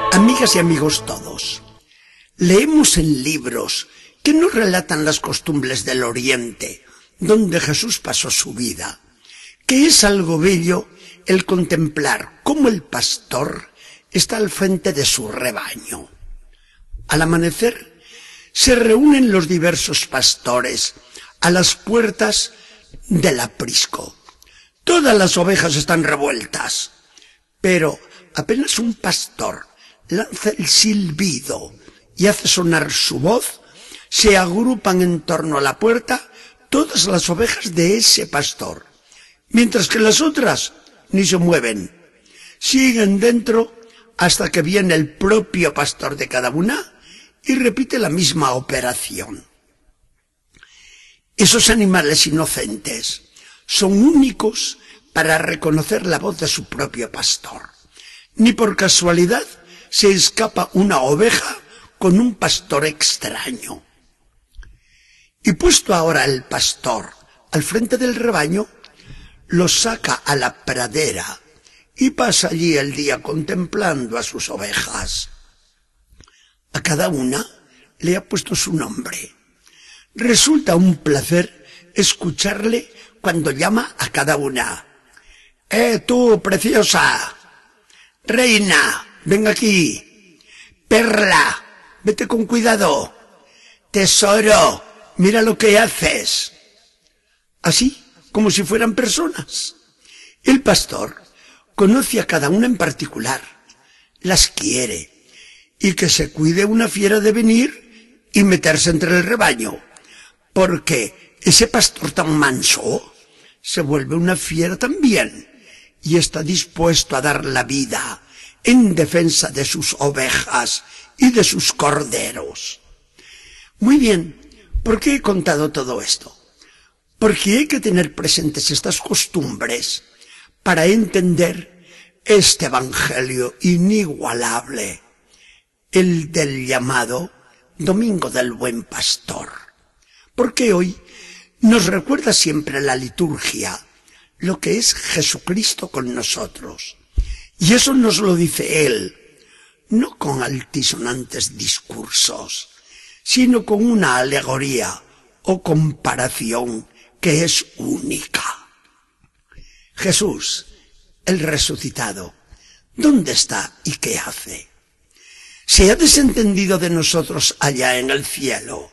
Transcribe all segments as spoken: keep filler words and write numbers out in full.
Amigas y amigos todos, leemos en libros que nos relatan las costumbres del Oriente, donde Jesús pasó su vida, que es algo bello el contemplar cómo el pastor está al frente de su rebaño. Al amanecer se reúnen los diversos pastores a las puertas del aprisco. Todas las ovejas están revueltas, pero apenas un pastor lanza el silbido y hace sonar su voz, se agrupan en torno a la puerta todas las ovejas de ese pastor, mientras que las otras ni se mueven. Siguen dentro hasta que viene el propio pastor de cada una y repite la misma operación. Esos animales inocentes son únicos para reconocer la voz de su propio pastor. Ni por casualidad se escapa una oveja con un pastor extraño. Y puesto ahora el pastor al frente del rebaño, los saca a la pradera y pasa allí el día contemplando a sus ovejas. A cada una le ha puesto su nombre. Resulta un placer escucharle cuando llama a cada una. ¡Eh, tú, preciosa! ¡Reina! ¡Ven aquí! ¡Perla! ¡Vete con cuidado! ¡Tesoro! ¡Mira lo que haces! Así, como si fueran personas. El pastor conoce a cada una en particular, las quiere, y que se cuide una fiera de venir y meterse entre el rebaño, porque ese pastor tan manso se vuelve una fiera también, y está dispuesto a dar la vida en defensa de sus ovejas y de sus corderos. Muy bien, ¿por qué he contado todo esto? Porque hay que tener presentes estas costumbres para entender este evangelio inigualable, el del llamado Domingo del Buen Pastor. Porque hoy nos recuerda siempre la liturgia lo que es Jesucristo con nosotros. Y eso nos lo dice Él, no con altisonantes discursos, sino con una alegoría o comparación que es única. Jesús, el resucitado, ¿dónde está y qué hace? ¿Se ha desentendido de nosotros allá en el cielo?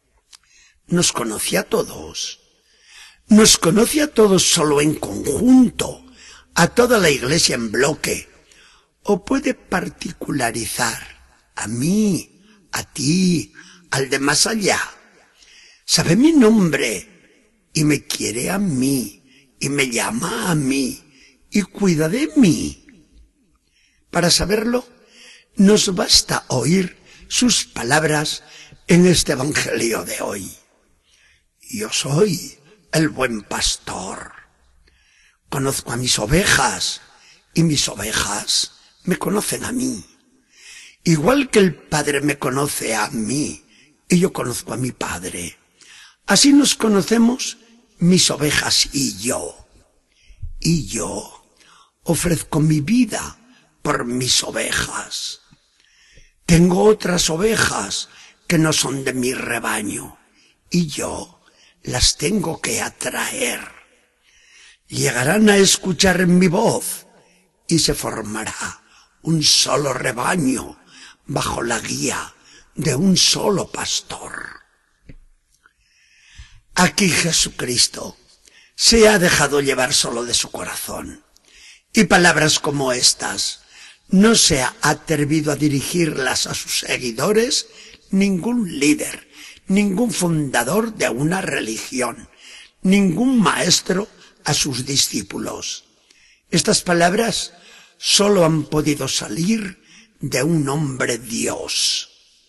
Nos conoce a todos. Nos conoce a todos solo en conjunto, a toda la iglesia en bloque, o puede particularizar a mí, a ti, al de más allá. Sabe mi nombre y me quiere a mí y me llama a mí y cuida de mí. Para saberlo, nos basta oír sus palabras en este evangelio de hoy. Yo soy el buen pastor. Conozco a mis ovejas y mis ovejas me conocen a mí. Igual que el Padre me conoce a mí y yo conozco a mi Padre. Así nos conocemos mis ovejas y yo. Y yo ofrezco mi vida por mis ovejas. Tengo otras ovejas que no son de mi rebaño y yo las tengo que atraer. Llegarán a escuchar mi voz y se formará un solo rebaño bajo la guía de un solo pastor. Aquí Jesucristo se ha dejado llevar solo de su corazón, y palabras como estas no se ha atrevido a dirigirlas a sus seguidores ningún líder, ningún fundador de una religión, ningún maestro a sus discípulos. Estas palabras solo han podido salir de un hombre Dios.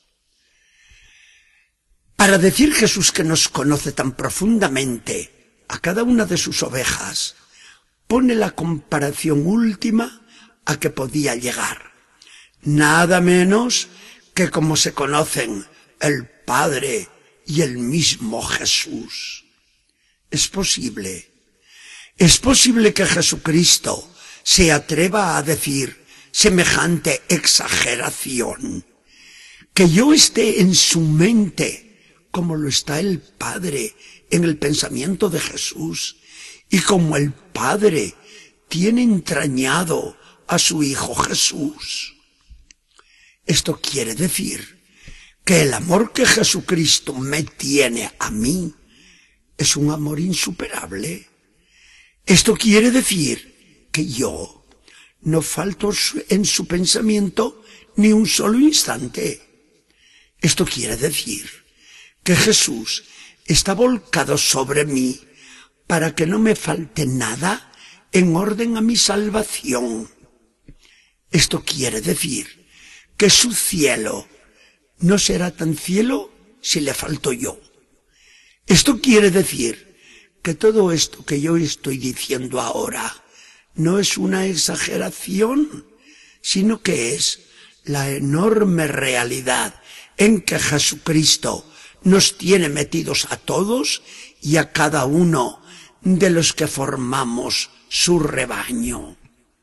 Para decir Jesús que nos conoce tan profundamente a cada una de sus ovejas, pone la comparación última a que podía llegar. Nada menos que como se conocen el Padre y el mismo Jesús. Es posible, es posible que Jesucristo se atreva a decir semejante exageración? Que yo esté en su mente, como lo está el Padre en el pensamiento de Jesús, y como el Padre tiene entrañado a su Hijo Jesús. Esto quiere decir que el amor que Jesucristo me tiene a mí es un amor insuperable. Esto quiere decir que yo no falto en su pensamiento ni un solo instante. Esto quiere decir que Jesús está volcado sobre mí para que no me falte nada en orden a mi salvación. Esto quiere decir que su cielo no será tan cielo si le falto yo. Esto quiere decir que todo esto que yo estoy diciendo ahora no es una exageración, sino que es la enorme realidad en que Jesucristo nos tiene metidos a todos y a cada uno de los que formamos su rebaño.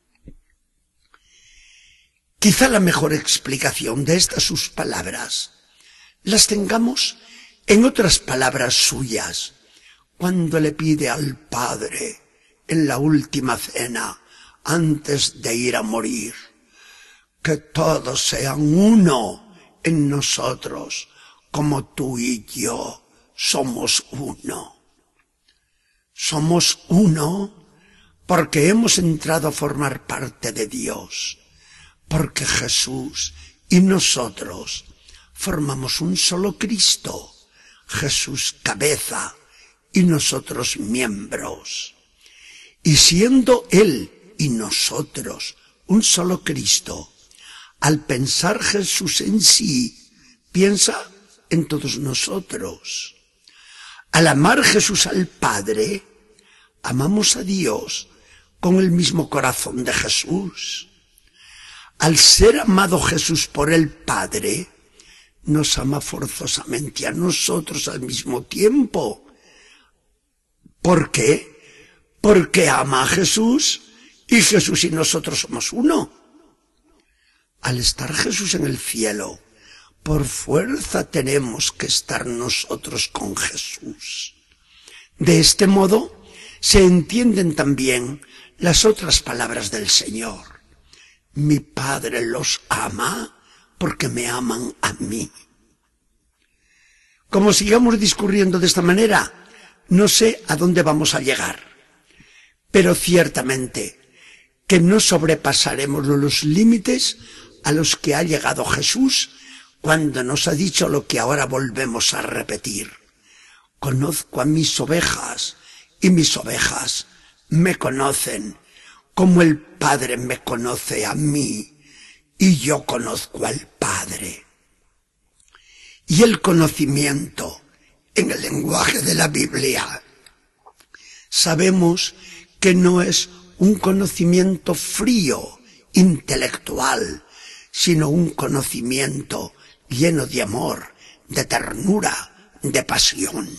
Quizá la mejor explicación de estas sus palabras las tengamos en otras palabras suyas, cuando le pide al Padre en la última cena, antes de ir a morir, que todos sean uno en nosotros, como tú y yo somos uno. Somos uno porque hemos entrado a formar parte de Dios, porque Jesús y nosotros formamos un solo Cristo, Jesús cabeza y nosotros miembros. Y siendo Él y nosotros un solo Cristo, al pensar Jesús en sí, piensa en todos nosotros. Al amar Jesús al Padre, amamos a Dios con el mismo corazón de Jesús. Al ser amado Jesús por el Padre, nos ama forzosamente a nosotros al mismo tiempo. ¿Por qué? Porque ama a Jesús y Jesús y nosotros somos uno. Al estar Jesús en el cielo, por fuerza tenemos que estar nosotros con Jesús. De este modo se entienden también las otras palabras del Señor. Mi Padre los ama porque me aman a mí. Como sigamos discurriendo de esta manera, no sé a dónde vamos a llegar, pero ciertamente que no sobrepasaremos los límites a los que ha llegado Jesús cuando nos ha dicho lo que ahora volvemos a repetir. Conozco a mis ovejas y mis ovejas me conocen como el Padre me conoce a mí y yo conozco al Padre. Y el conocimiento, en el lenguaje de la Biblia, sabemos que no es un conocimiento frío, intelectual, sino un conocimiento lleno de amor, de ternura, de pasión.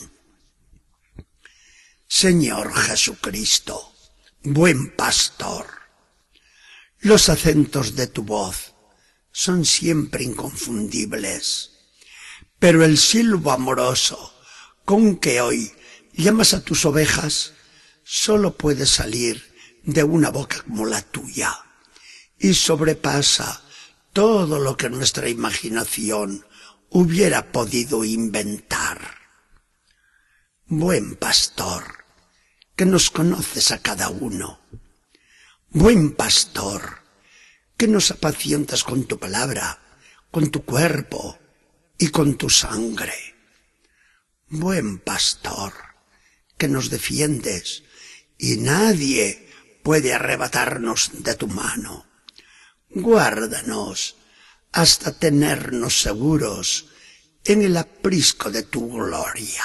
Señor Jesucristo, buen pastor, los acentos de tu voz son siempre inconfundibles, pero el silbo amoroso con que hoy llamas a tus ovejas solo puede salir de una boca como la tuya y sobrepasa todo lo que nuestra imaginación hubiera podido inventar. Buen pastor, que nos conoces a cada uno. Buen pastor, que nos apacientas con tu palabra, con tu cuerpo y con tu sangre. Buen pastor, que nos defiendes y nadie puede arrebatarnos de tu mano. Guárdanos hasta tenernos seguros en el aprisco de tu gloria.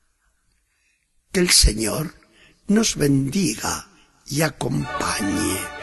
Que el Señor nos bendiga y acompañe.